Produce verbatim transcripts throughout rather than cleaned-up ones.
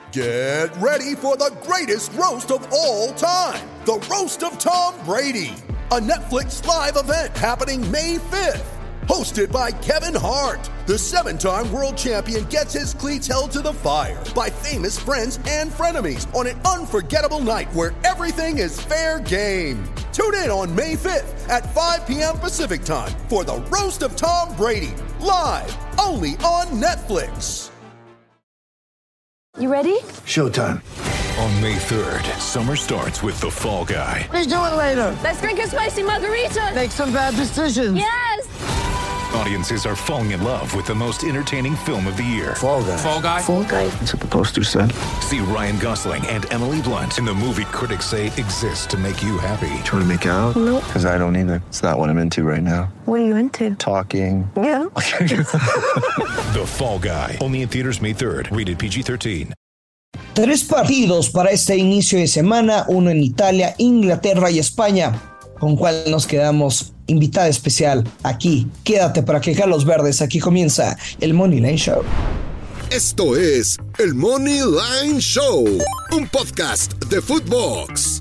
Get ready for the greatest roast of all time, the Roast of Tom Brady, a Netflix live event happening May fifth. Hosted by Kevin Hart, the seven-time world champion gets his cleats held to the fire by famous friends and frenemies on an unforgettable night where everything is fair game. Tune in on May fifth at five p.m. Pacific time for the Roast of Tom Brady, live only on Netflix. You ready? Showtime. On May third, summer starts with The Fall Guy. Let's do it later. Let's drink a spicy margarita. Make some bad decisions. Yes! Audiences are falling in love with the most entertaining film of the year. Fall Guy. Fall Guy? Fall Guy. That's what the poster said. See Ryan Gosling and Emily Blunt in the movie critics say exists to make you happy. Trying to make it out? Nope. Because I don't either. It's not what I'm into right now. What are you into? Talking. Yeah. The Fall Guy. Only in theaters May third. Rated P G thirteen. Tres partidos para este inicio de semana, uno en Italia, Inglaterra y España, con cual nos quedamos. Invitada especial aquí, quédate para quejar los verdes, aquí comienza el Money Line Show. Esto es el Money Line Show, un podcast de Footbox.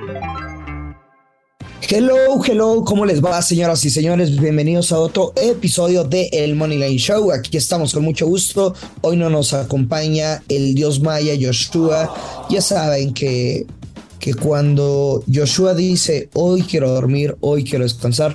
Hello, hello, ¿cómo les va, señoras y señores? Bienvenidos a otro episodio de el Money Line Show. Aquí estamos con mucho gusto. Hoy no nos acompaña el dios maya Joshua. Ya saben que, que cuando Joshua dice hoy quiero dormir, hoy quiero descansar,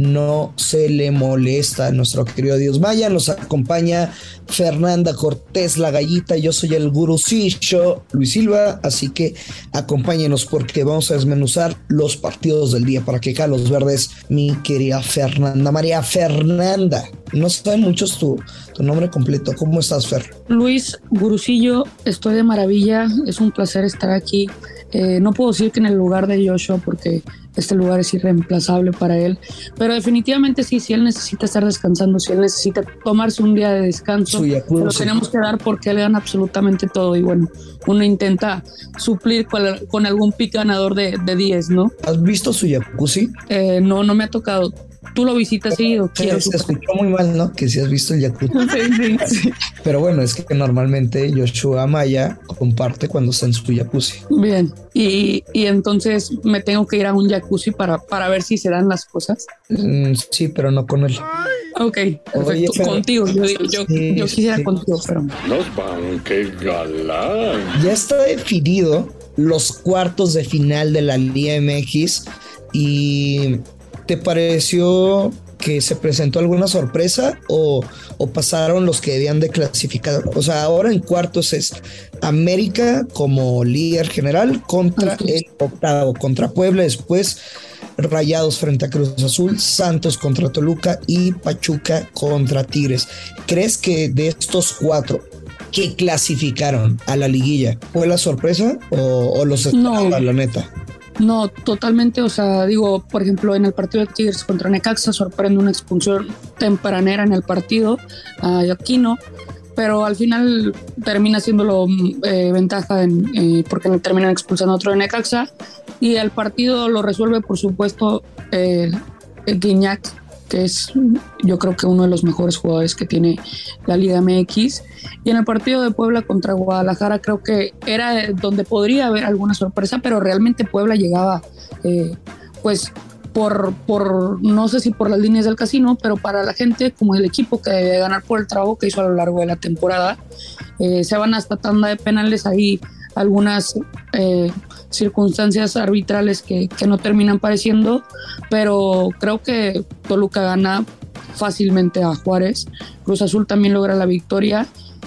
no se le molesta a nuestro querido dios maya. Nos acompaña Fernanda Cortés, la gallita. Yo soy el gurucillo Luis Silva, así que acompáñenos porque vamos a desmenuzar los partidos del día para que acá los verdes, mi querida Fernanda. María Fernanda, no saben muchos tu, tu nombre completo. ¿Cómo estás, Fer? Luis Gurucillo, estoy de maravilla, es un placer estar aquí. Eh, no puedo decir que en el lugar de Joshua porque este lugar es irreemplazable para él, pero definitivamente sí, si él necesita estar descansando, si él necesita tomarse un día de descanso, se lo tenemos que dar porque él gana absolutamente todo y bueno, uno intenta suplir con, con algún pick ganador de, de diez, ¿no? ¿Has visto su jacuzzi? Eh, no, no me ha tocado. ¿Tú lo visitas seguido? Sí, se escuchó muy mal, ¿no? Que si has visto el jacuzzi. Sí, sí, sí. Pero bueno, es que normalmente Joshua Maya comparte cuando está en su jacuzzi. Bien, y, y entonces me tengo que ir a un jacuzzi para, para ver si se dan las cosas. Mm, sí, pero no con él. Ok, perfecto. Oye, pero, contigo, yo, yo, sí, yo quisiera sí. contigo, pero... Nos van, qué galán. Ya está definido los cuartos de final de la Liga M X y... ¿te pareció que se presentó alguna sorpresa o, o pasaron los que debían de clasificar? O sea, ahora en cuartos es América como líder general contra el octavo, contra Puebla, después Rayados frente a Cruz Azul, Santos contra Toluca y Pachuca contra Tigres. ¿Crees que de estos cuatro que clasificaron a la liguilla fue la sorpresa o, o los esperaba, no. la neta? No, totalmente, o sea, digo, por ejemplo, en el partido de Tigres contra Necaxa sorprende una expulsión tempranera en el partido a Aquino, pero al final termina siéndolo eh, ventaja en, eh, porque terminan expulsando a otro de Necaxa y el partido lo resuelve, por supuesto, eh, Guiñac, que es yo creo que uno de los mejores jugadores que tiene la Liga M X. Y en el partido de Puebla contra Guadalajara creo que era donde podría haber alguna sorpresa, pero realmente Puebla llegaba eh, pues por, por no sé si por las líneas del casino, pero para la gente como el equipo que debe ganar por el trabajo que hizo a lo largo de la temporada. Eh, se van hasta tanda de penales, ahí algunas eh, circunstancias arbitrales que, que no terminan pareciendo, pero creo que Toluca gana fácilmente a Juárez. Cruz Azul también logra la victoria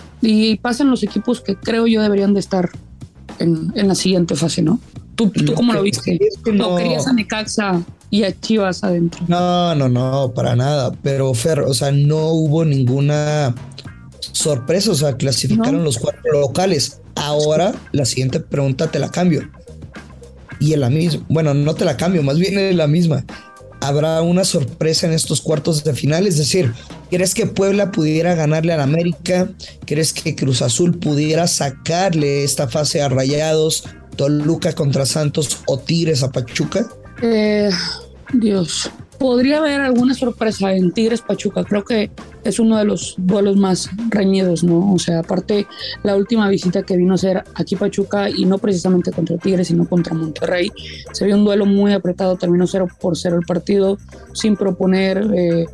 y pasan los equipos que creo yo deberían de estar en, en la siguiente fase, ¿no? ¿Tú, tú no, cómo lo viste? Es que no. ¿No querías a Necaxa y a Chivas adentro? No, no, no, para nada. Pero Fer, o sea, no hubo ninguna sorpresa, o sea, clasificaron ¿no? los cuatro locales. Ahora la siguiente pregunta te la cambio. Y es la misma. Bueno, no te la cambio, más bien es la misma. ¿Habrá una sorpresa en estos cuartos de final? Es decir, ¿crees que Puebla pudiera ganarle al América? ¿Crees que Cruz Azul pudiera sacarle esta fase a Rayados, Toluca contra Santos o Tigres a Pachuca? Eh, Dios, podría haber alguna sorpresa en Tigres Pachuca. Creo que es uno de los duelos más reñidos, ¿no? O sea, aparte la última visita que vino a hacer aquí Pachuca, y no precisamente contra Tigres, sino contra Monterrey, se vio un duelo muy apretado, terminó cero por cero el partido, sin proponer, eh,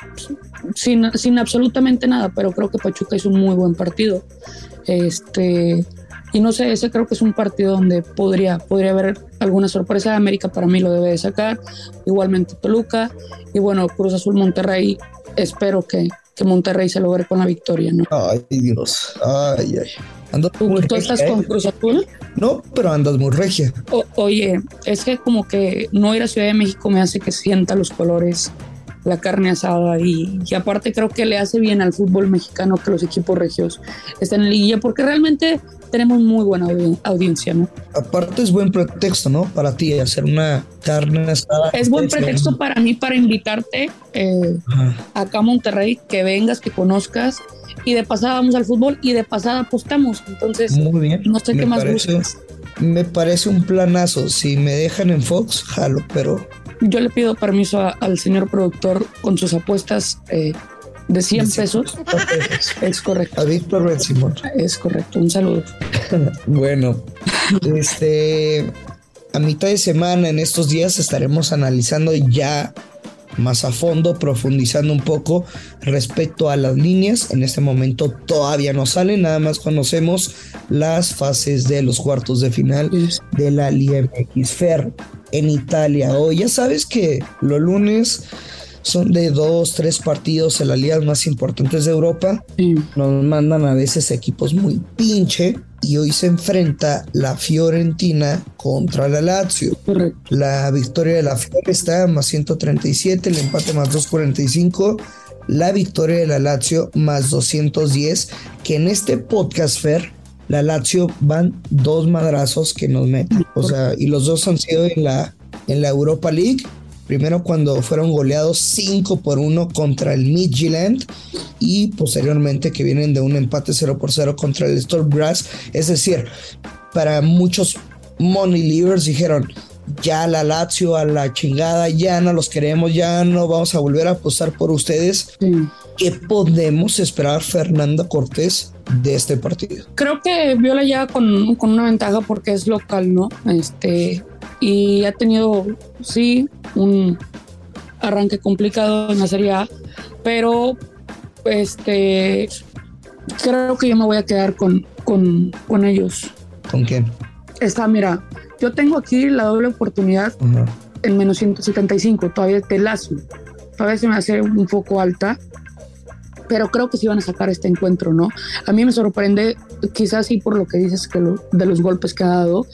sin, sin absolutamente nada, pero creo que Pachuca hizo un muy buen partido. Este... Y no sé, ese creo que es un partido donde podría, podría haber alguna sorpresa. América para mí lo debe de sacar, igualmente Toluca, y bueno, Cruz Azul Monterrey, espero que, que Monterrey se logre con la victoria, ¿no? Ay, Dios, ay, ay. Ando ¿Tú, muy ¿tú regia, estás ¿eh? con Cruz Azul? No, pero andas muy regia. O, oye, es que como que no ir a Ciudad de México me hace que sienta los colores, la carne asada, y, y aparte creo que le hace bien al fútbol mexicano que los equipos regios estén en liguilla, porque realmente tenemos muy buena audi- audiencia, ¿no? Aparte es buen pretexto, ¿no? Para ti, hacer una carne asada. Es buen pretexto para mí para invitarte eh, acá a Monterrey, que vengas, que conozcas, y de pasada vamos al fútbol y de pasada apostamos. Entonces, muy bien. No sé me qué más parece, buscas. Me parece un planazo. Si me dejan en Fox, jalo, pero... Yo le pido permiso a, al señor productor con sus apuestas eh, de cien pesos. Es correcto. A Víctor Ben Simón. Es correcto. Un saludo. Bueno, este, a mitad de semana, en estos días, estaremos analizando ya más a fondo, profundizando un poco respecto a las líneas. En este momento todavía no salen, nada más conocemos las fases de los cuartos de final de la Liga M X. Fer, en Italia hoy, ya sabes que los lunes son de dos, tres partidos en las ligas más importantes de Europa. Sí. Nos mandan a veces equipos muy pinche, y hoy se enfrenta la Fiorentina contra la Lazio. Correcto. La victoria de la Fiore está a más ciento treinta y siete, el empate más doscientos cuarenta y cinco, la victoria de la Lazio más doscientos diez, que en este podcast, Fer, la Lazio van dos madrazos que nos meten, o sea, y los dos han sido en la, en la Europa League. Primero cuando fueron goleados cinco por uno contra el Midtjylland, y posteriormente que vienen de un empate cero por cero contra el Sturm Graz. Es decir, para muchos money leaders dijeron, ya la Lazio a la chingada, ya no los queremos, ya no vamos a volver a apostar por ustedes. Sí. ¿Qué podemos esperar, Fernanda Cortés, de este partido? Creo que Viola ya con, con una ventaja porque es local, ¿no? Este, y ha tenido, sí, un arranque complicado en la Serie A, pero este, creo que yo me voy a quedar con, con, con ellos. ¿Con quién? Está, mira, yo tengo aquí la doble oportunidad uh-huh. en menos ciento setenta y cinco, todavía de Lazio. Todavía se me hace un poco alta, pero creo que sí van a sacar este encuentro, ¿no? A mí me sorprende, quizás sí por lo que dices que lo, de los golpes que ha dado,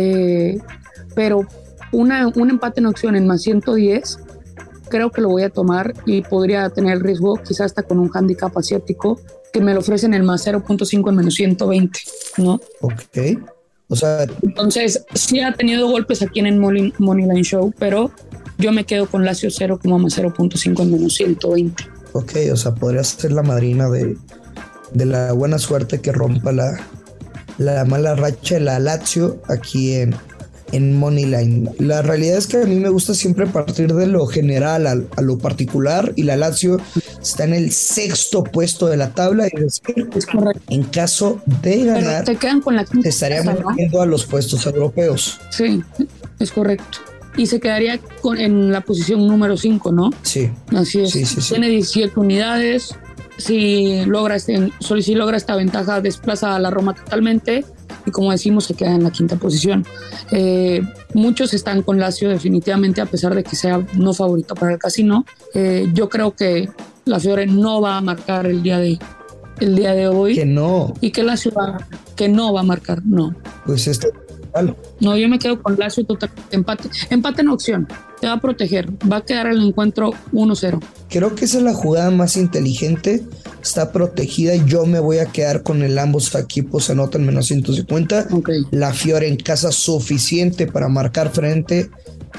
eh, pero una, un empate en opción en más ciento diez, creo que lo voy a tomar y podría tener riesgo, quizás hasta con un handicap asiático, que me lo ofrecen el más cero punto cinco en menos ciento veinte, ¿no? Ok. O sea, entonces sí ha tenido golpes aquí en el Money, Moneyline Show, pero yo me quedo con Lazio cero como más cero punto cinco en menos ciento veinte. Ok, o sea, podría ser la madrina de, de la buena suerte que rompa la, la mala racha de la Lazio aquí en, en Moneyline. La realidad es que a mí me gusta siempre partir de lo general a, a lo particular, y la Lazio está en el sexto puesto de la tabla, y es decir, es correcto. En caso de ganar, pero te quedan con la se estaría metiendo, ¿no?, a los puestos europeos. Sí, es correcto. Y se quedaría con, en la posición número cinco, ¿no? Sí. Así es. Sí, sí, sí. Tiene diecisiete unidades. Si logra, este, si logra esta ventaja, desplaza a la Roma totalmente. Y como decimos, se queda en la quinta posición. Eh, muchos están con Lazio definitivamente, a pesar de que sea no favorito para el casino. Eh, yo creo que la Fiore no va a marcar el día de, el día de hoy. Que no. Y que Lazio va, que no va a marcar, no. Pues este... No, yo me quedo con Lazio total, empate, empate en opción, te va a proteger, va a quedar el encuentro uno cero. Creo que esa es la jugada más inteligente, está protegida, yo me voy a quedar con el ambos equipos anotan menos ciento cincuenta, okay. La Fiore en casa suficiente para marcar frente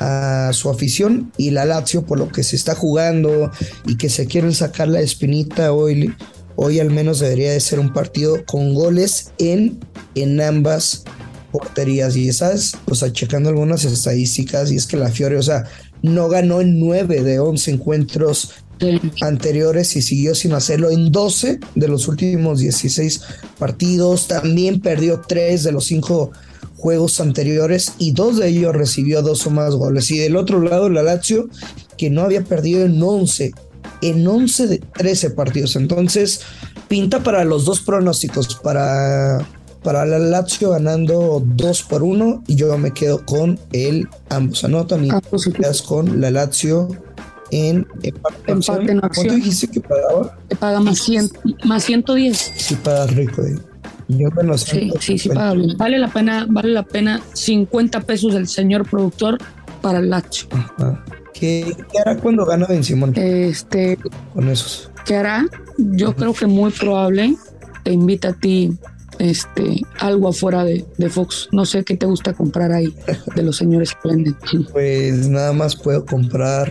a su afición, y la Lazio por lo que se está jugando y que se quieren sacar la espinita hoy, hoy al menos debería de ser un partido con goles en, en ambas porterías. Y sabes, o sea, checando algunas estadísticas, y es que la Fiore, o sea, no ganó en nueve de once encuentros Sí. anteriores y siguió sin hacerlo en doce de los últimos dieciséis partidos. También perdió tres de los cinco juegos anteriores y dos de ellos recibió dos o más goles. Y del otro lado, la Lazio, que no había perdido en once, en once de trece partidos. Entonces, pinta para los dos pronósticos, para, para la Lazio ganando dos por uno, y yo me quedo con el ambos anotan y Ah, pues sí. te quedas con la Lazio en empate, Empate en ¿Cuánto acción. dijiste que pagaba? Te paga más, cien, más ciento diez. Sí pagas rico, eh. Yo me lo Sí, sí, sí paga bien. Vale la pena, vale la pena cincuenta pesos el señor productor para el Lazio. Ajá. ¿Qué, ¿Qué hará cuando gana Ben Simón Este, con esos? ¿qué hará? Yo creo que muy probable te invita a ti este, algo afuera de, de Fox. No sé qué te gusta comprar ahí de los señores Splendid. Pues nada más puedo comprar.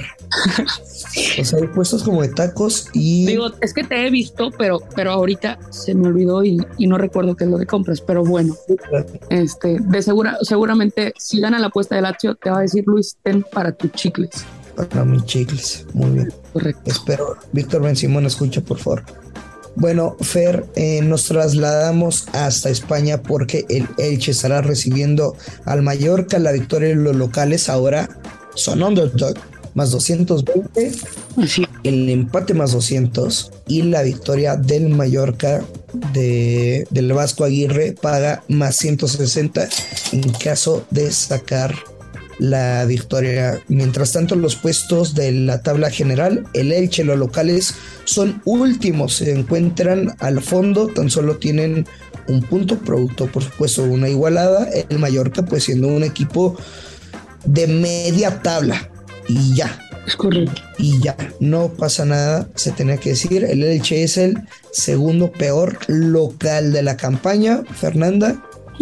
O sea, hay puestos como de tacos y. Digo, es que te he visto, pero, pero ahorita se me olvidó y, y no recuerdo qué es lo que compras. Pero bueno, este, de segura, seguramente si gana la apuesta de Lazio, te va a decir Luis, ten para tus chicles. Para mis chicles. Muy bien. Correcto. Espero Víctor Ben Simón escucha, por favor. Bueno, Fer, eh, nos trasladamos hasta España porque el Elche estará recibiendo al Mallorca. La victoria de los locales ahora son underdog, más doscientos veinte. Así. El empate más doscientos y la victoria del Mallorca de, del Vasco Aguirre paga más ciento sesenta en caso de sacar la victoria. Mientras tanto, los puestos de la tabla general, el Elche, los locales son últimos, se encuentran al fondo, tan solo tienen un punto, producto por supuesto una igualada. El Mallorca pues siendo un equipo de media tabla y ya. Es correcto. Y ya, no pasa nada, se tenía que decir. El Elche es el segundo peor local de la campaña. Fernanda,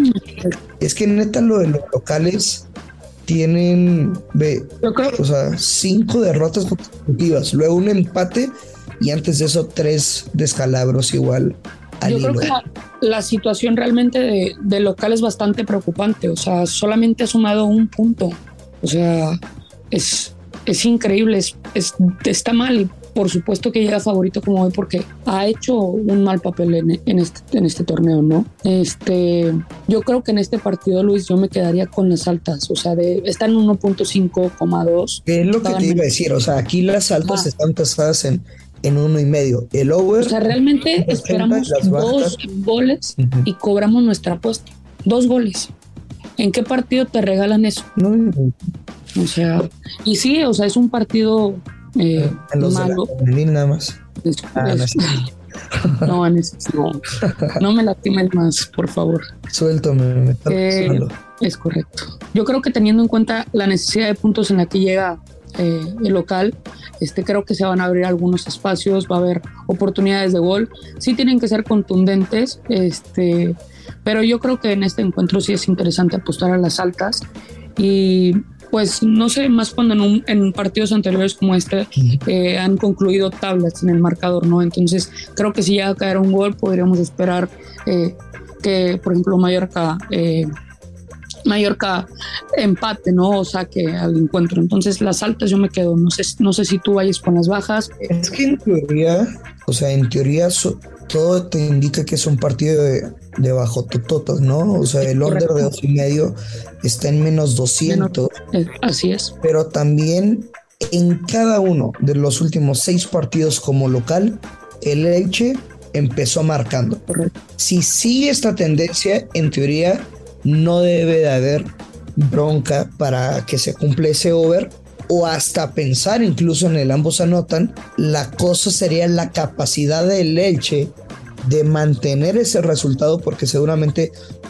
es que neta lo de los locales tienen, ve, Yo creo, o sea, cinco derrotas consecutivas, luego un empate y antes de eso tres descalabros igual al yo creo hilo. que la, la situación realmente de, de local es bastante preocupante. O sea, solamente ha sumado un punto. O sea, es, es increíble, es, es, está mal. Y por supuesto que llega favorito como hoy porque ha hecho un mal papel en, en, este, en este torneo, ¿no? Este, yo creo que en este partido, Luis, yo me quedaría con las altas. O sea, de, está en uno punto cinco coma dos. ¿Qué es lo que te iba a decir? O sea, aquí las altas ah. están tasadas en en uno y medio. El over. O sea, realmente esperamos dos goles uh-huh. y cobramos nuestra apuesta. Dos goles. ¿En qué partido te regalan eso? No. O sea, y sí, o sea, es un partido eh, en los malo. De la nada más. Es, ah, es, no, no, no, no me lastimes más, por favor. Suéltame, me está eh, es correcto. Yo creo que teniendo en cuenta la necesidad de puntos en la que llega eh, el local, este, creo que se van a abrir algunos espacios, va a haber oportunidades de gol. Sí tienen que ser contundentes, este, pero yo creo que en este encuentro sí es interesante apostar a las altas y pues no sé, más cuando en, un, en partidos anteriores como este eh, han concluido tablas en el marcador, ¿no? Entonces creo que si llega a caer un gol podríamos esperar eh, que, por ejemplo, Mallorca eh, Mallorca empate, ¿no? O saque al encuentro. Entonces las altas yo me quedo, no sé, no sé si tú vayas con las bajas. Es que en teoría, o sea, en teoría so, todo te indica que es un partido de, de bajo tototas, ¿no? O sea, el under de dos y medio está en menos doscientos. Menos, así es. Pero también en cada uno de los últimos seis partidos como local, el Elche empezó marcando. Correcto. Si sigue esta tendencia, en teoría no debe de haber bronca para que se cumpla ese over o hasta pensar incluso en el ambos anotan. La cosa sería la capacidad del Elche de mantener ese resultado, porque seguramente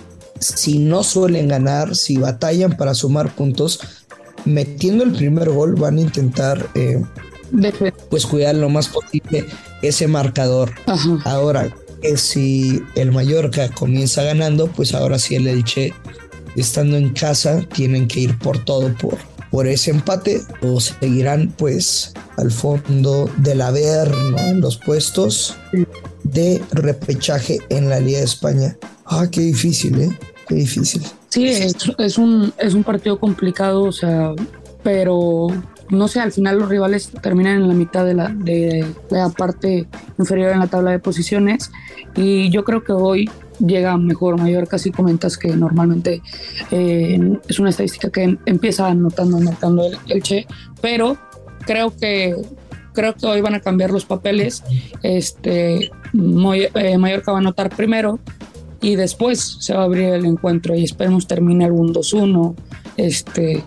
si no suelen ganar, si batallan para sumar puntos, metiendo el primer gol van a intentar eh, pues cuidar lo más posible ese marcador. Ajá. Ahora que si el Mallorca comienza ganando, pues ahora sí el Elche, estando en casa, tienen que ir por todo por, por ese empate, o seguirán pues al fondo del haber, ¿no? En los puestos de repechaje en la Liga de España. Ah, qué difícil, ¿eh? Qué difícil. Sí, es, es, un, es un partido complicado, o sea, pero no sé, al final los rivales terminan en la mitad de la, de la parte inferior en la tabla de posiciones, y yo creo que hoy llega mejor Mallorca. Si comentas que normalmente eh, es una estadística que empieza anotando, anotando el, el Che, pero creo que creo que hoy van a cambiar los papeles. Este, Moy, eh, Mallorca va a anotar primero y después se va a abrir el encuentro, y esperemos termine algún dos uno. Este,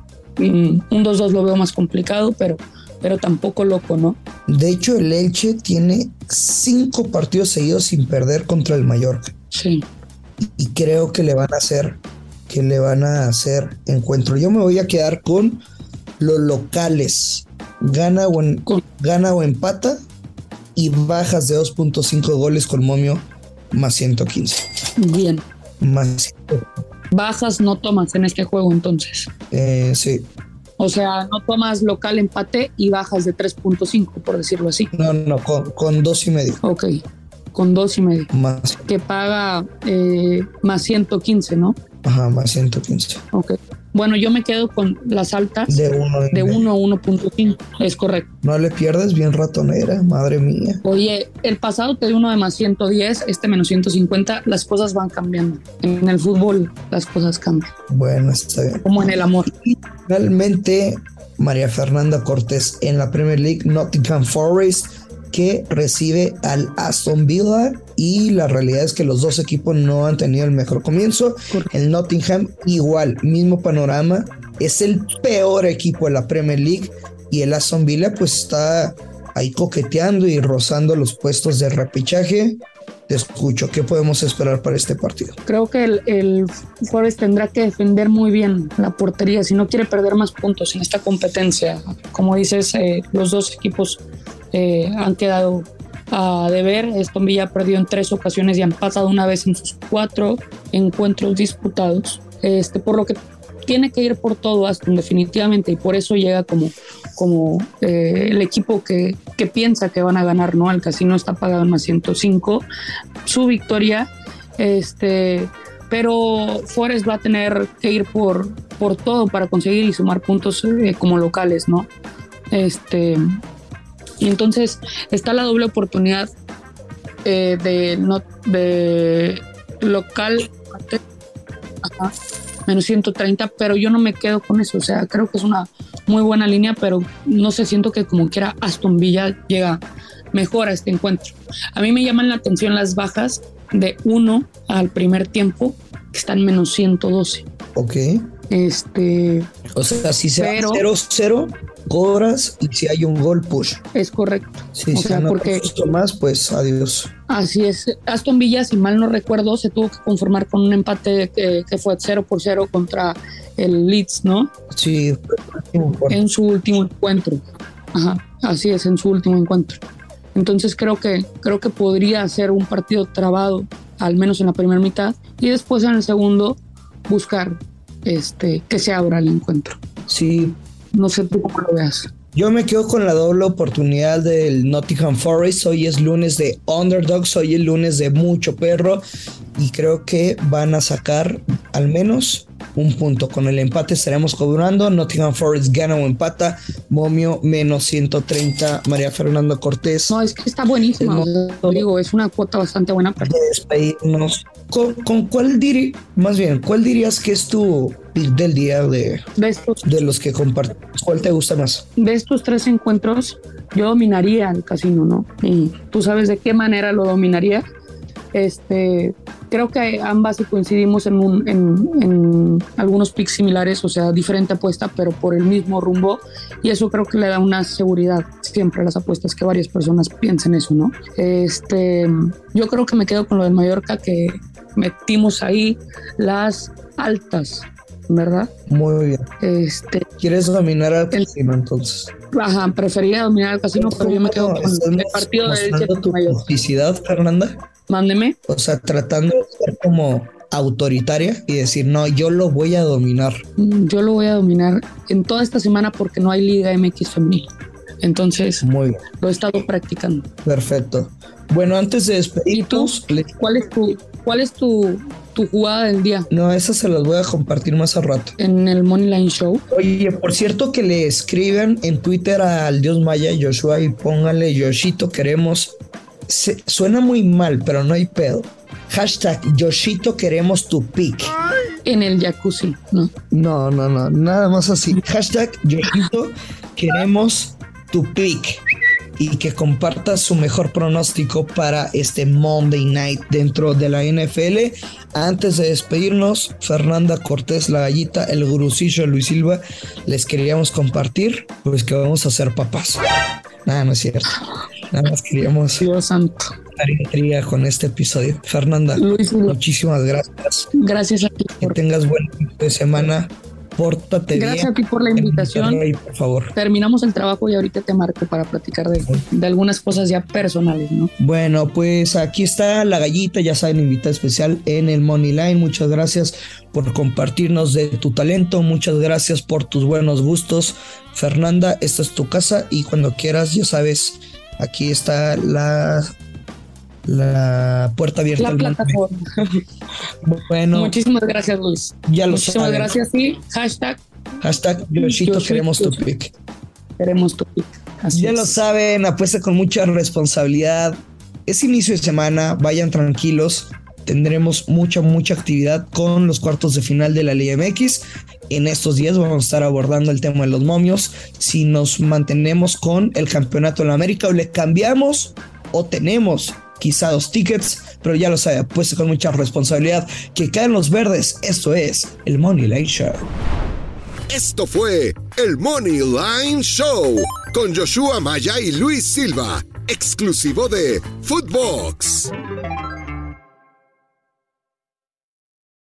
un dos dos lo veo más complicado, pero, pero tampoco loco, ¿no? De hecho, el Elche tiene cinco partidos seguidos sin perder contra el Mallorca. Sí. Y creo que le van a hacer, que le van a hacer encuentro. Yo me voy a quedar con los locales. Gana o, en, gana o empata, y bajas de dos punto cinco goles con momio más ciento quince. Bien. Más bajas no tomas en este juego entonces. Eh, sí. O sea, no tomas local empate y bajas de tres punto cinco, por decirlo así. No, no, con, con dos y medio. Ok, con dos y medio. Más. Que paga eh, más ciento quince, ¿no? Ajá, más ciento quince. Ok. Bueno, yo me quedo con las altas de uno de uno a uno punto cinco. Es correcto. No le pierdes, bien ratonera, madre mía. Oye, el pasado te dio uno de más ciento diez, este menos ciento cincuenta. Las cosas van cambiando. En el fútbol las cosas cambian. Bueno, está bien. Como en el amor. Y finalmente, María Fernanda Cortés en la Premier League, Nottingham Forest, que recibe al Aston Villa, y la realidad es que los dos equipos no han tenido el mejor comienzo. El Nottingham igual, mismo panorama, es el peor equipo de la Premier League, y el Aston Villa pues está ahí coqueteando y rozando los puestos de repechaje. Te escucho, ¿qué podemos esperar para este partido? Creo que el, el Forest tendrá que defender muy bien la portería si no quiere perder más puntos en esta competencia. Como dices, eh, los dos equipos eh, han quedado a deber. Aston Villa perdió en tres ocasiones y ha empatado una vez en sus cuatro encuentros disputados, este, por lo que tiene que ir por todo Aston definitivamente, y por eso llega como, como eh, el equipo que, que piensa que van a ganar, ¿no? El casino está pagado en más ciento cinco, su victoria, este, pero Forest va a tener que ir por, por todo para conseguir y sumar puntos eh, como locales, ¿no? Este, y entonces está la doble oportunidad eh, de, no, de local, ajá, menos ciento treinta, pero yo no me quedo con eso. O sea, creo que es una muy buena línea, pero no sé, siento que como quiera Aston Villa llega mejor a este encuentro. A mí me llaman la atención las bajas de uno al primer tiempo, que están menos ciento doce. Ok. Este, o sea, si se pero, va cero cero, cobras, y si hay un gol, push. Es correcto. Sí, o si sea, no porque más, pues adiós. Así es. Aston Villa, si mal no recuerdo, se tuvo que conformar con un empate que, que fue cero por cero contra el Leeds, ¿no? Sí. En su último encuentro. Ajá, así es, en su último encuentro. Entonces creo que, creo que podría ser un partido trabado, al menos en la primera mitad, y después en el segundo buscar este, que se abra el encuentro. Sí. No sé tú cómo lo veas. Yo me quedo con la doble oportunidad del Nottingham Forest. Hoy es lunes de underdogs, hoy es lunes de mucho perro, y creo que van a sacar al menos un punto. Con el empate estaremos cobrando. Nottingham Forest gana o empata, momio menos ciento treinta. María Fernanda Cortés. No, es que está buenísimo. No, digo, es una cuota bastante buena. Pero... de despedirnos. ¿Con, con cuál dirías, más bien, cuál dirías que es tu pick del día de, de, estos, de los que compartes? ¿Cuál te gusta más? De estos tres encuentros, yo dominaría el casino, ¿no? Y tú sabes de qué manera lo dominaría. Este, creo que ambas coincidimos en, un, en, en algunos picks similares, o sea, diferente apuesta, pero por el mismo rumbo, y eso creo que le da una seguridad siempre a las apuestas, que varias personas piensen eso, ¿no? Este, yo creo que me quedo con lo del Mallorca, que metimos ahí las altas, ¿verdad? Muy bien. Este, ¿Quieres dominar al casino entonces? Ajá, preferiría dominar al casino, pero yo me quedo con el partido de Elche tu publicidad, Fernanda. Mándeme. O sea, tratando de ser como autoritaria y decir, no, yo lo voy a dominar. Yo lo voy a dominar en toda esta semana porque no hay Liga M X femenil. Entonces, Muy bien. lo he estado practicando. Perfecto. Bueno, antes de despedirnos... ¿Y tú? ¿Cuál es tu, cuál es tu, tu jugada del día? No, esas se las voy a compartir más a rato. En el Moneyline Show. Oye, por cierto que le escriben en Twitter al Dios Maya Joshua y pónganle Yoshito queremos... Se, suena muy mal, pero no hay pedo. Hashtag Yoshito queremos tu pick. En el jacuzzi, ¿no? No, no, no, nada más así. Hashtag Yoshito queremos tu pick. Y que comparta su mejor pronóstico para este Monday Night dentro de la N F L. Antes de despedirnos, Fernanda Cortés, la gallita, el gurucillo Luis Silva, les queríamos compartir pues que vamos a ser papás. Nada, no es cierto. Nada más queríamos Dios santo. dar intriga con este episodio. Fernanda, Luis, muchísimas gracias. Gracias a ti. Que tengas buen fin de semana. Pórtate bien. Gracias a ti por la invitación. Monterrey, por favor. Terminamos el trabajo y ahorita te marco para platicar de, de algunas cosas ya personales, ¿no? Bueno, pues aquí está la gallita, ya saben, invitada especial en el Moneyline. Muchas gracias por compartirnos de tu talento. Muchas gracias por tus buenos gustos. Fernanda, esta es tu casa y cuando quieras, ya sabes, aquí está la... la puerta abierta. La al plataforma. Bueno. Muchísimas gracias, Luis. Ya lo Muchísimas saben. gracias, sí. Hashtag. Hashtag Yoshito queremos tu pick. Queremos tu pick. Así ya es. lo saben, apuesta con mucha responsabilidad. Es inicio de semana, vayan tranquilos. Tendremos mucha, mucha actividad con los cuartos de final de la Liga M X. En estos días vamos a estar abordando el tema de los momios. Si nos mantenemos con el campeonato de la América o le cambiamos o tenemos quizá dos tickets, pero ya lo sabe, apuesta con mucha responsabilidad. Que caen los verdes. Esto es el Moneyline Show. Esto fue el Moneyline Show con Joshua Maya y Luis Silva, exclusivo de Footbox.